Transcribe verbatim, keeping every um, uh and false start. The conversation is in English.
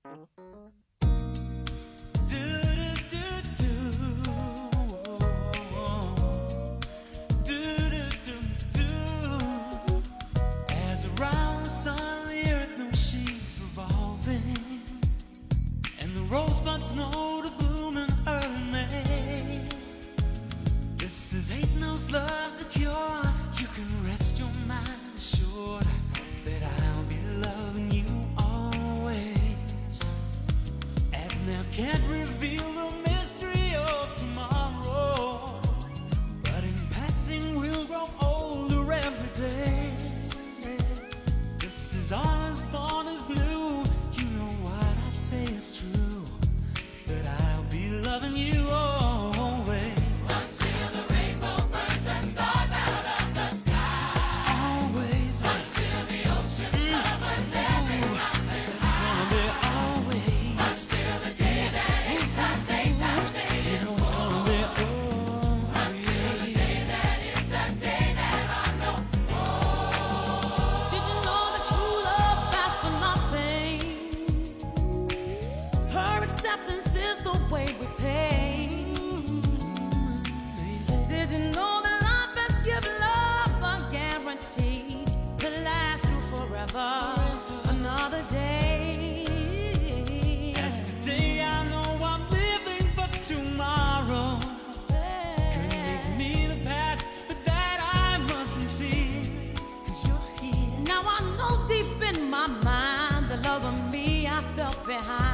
As around the sun, the earth knows she's revolving, and the rosebuds know to bloom in early May. This is ain't no love's a cure. You can rest your mind assured that I'll be loving you always. As now can't reveal the mystery of tomorrow, but in passing we'll grow older every day. This is all as born as new. You know what I say is true, that I'll be loving you always. Until the rainbow burns the stars out of the sky. Always. Until the ocean covers every mountain. So it's gonna be always. Until the day that eight times eight times eight You is know it's gonna be Until the always. day that is the day that I know. Did you know that true love lasts for nothing? Her acceptance is the way we pay. Did you know that life has given love a guarantee to last through forever? Another day. As today I know I'm living for tomorrow. Could make me the past, but that I mustn't fear, 'cause you're here. Now I know deep in my mind the love of me I felt behind